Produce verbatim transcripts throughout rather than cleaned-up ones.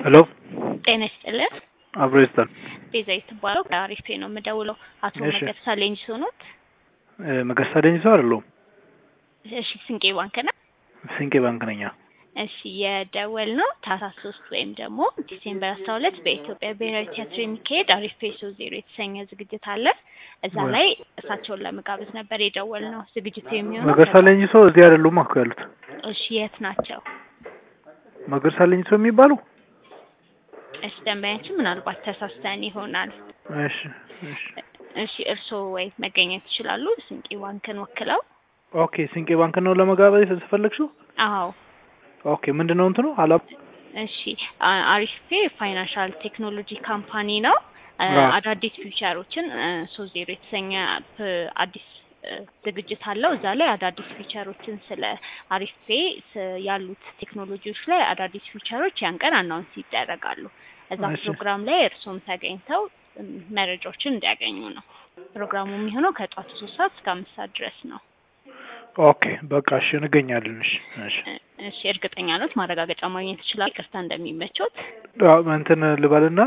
ሄሎ ጤና ይስጥልን። አብሮ ይስጣል። ቤዛ ይትባለው ከአሪፍ ነው የምደውለው። አቶ እሺ። መገርሳ ሌንጅ ሆኖት? እ መገርሳ ሌንጅ ሰው አይደለሁም። እሺ ስንቄ ባንክ ነው? ስንቄ ባንክ ነኝ። እሺ የደወል ነው ታህሳስ ሶስት ወይም ደግሞ ዲሴምበር አስራ ሁለት በኢትዮጵያ ብሔራዊ ቲያትር የሚካሄድ አሪፍ ፔሶ ዜሮ የተሰኘ ዝግጅት አለ። እዛ ላይ እሳቸውን ለመጋበዝ ነበር የደወል ነው። ዝግጅቱ የሚሆነው መገርሳ ሌንጅ ሰው እዚህ አይደሉም እኮ ያሉት። እሺ የት ናቸው? መገርሳ ሌንጅ ሰው የሚባሉ እሺ ደንበኛችን ምናልባት ተሳስተን ይሆናል። እሺ እሺ እሺ እርስዎ ወይ መገኘት ይችላሉ ስንቄ ባንክን ወክለው? ኦኬ ስንቄ ባንክ ነው ለመጋበዝ የተፈለግሽው? አዎ። ኦኬ ምንድነው እንትኑ አላ እሺ አሪፍ ፔ ፋይናንሻል ቴክኖሎጂ ካምፓኒ ነው። አዳዲስ ፊቸሮችን ሶስት ዜሮ የተሰኘ አዲስ ዝግጅት አለው። እዛ ላይ አዳዲስ ፊቸሮችን ስለ አሪፍ ፔ ያሉት ቴክኖሎጂዎች ላይ አዳዲስ ፊቸሮች ያን ቀን አናውንስ ይደረጋሉ። እዛ ፕሮግራም ላይ እርሶም ተገኝተው መረጃዎችን እንዲያገኙ ነው። ፕሮግራሙ የሚሆነው ከጧቱ ሶስት ሰዓት እስከ አምስት ሰዓት ድረስ ነው። ኦኬ በቃ እሺ እንገኛለን። እሺ እሺ እሺ እርግጠኛ ነዎት ማረጋገጫ ማግኘት ይችላል? ይቅርታ እንደሚመቾት አዎ እንትን ልበልና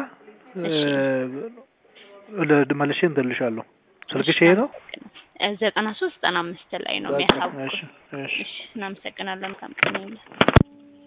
ለድመልሽ እንትልሻለሁ። ስልክሽ ይሄ ነው? ዘጠና ሶስት ዘጠና አምስት ላይ ነው የሚያሳውቁት። እሺ እሺ እሺ እናመሰግናለን። መልካም ቀን ይሁን።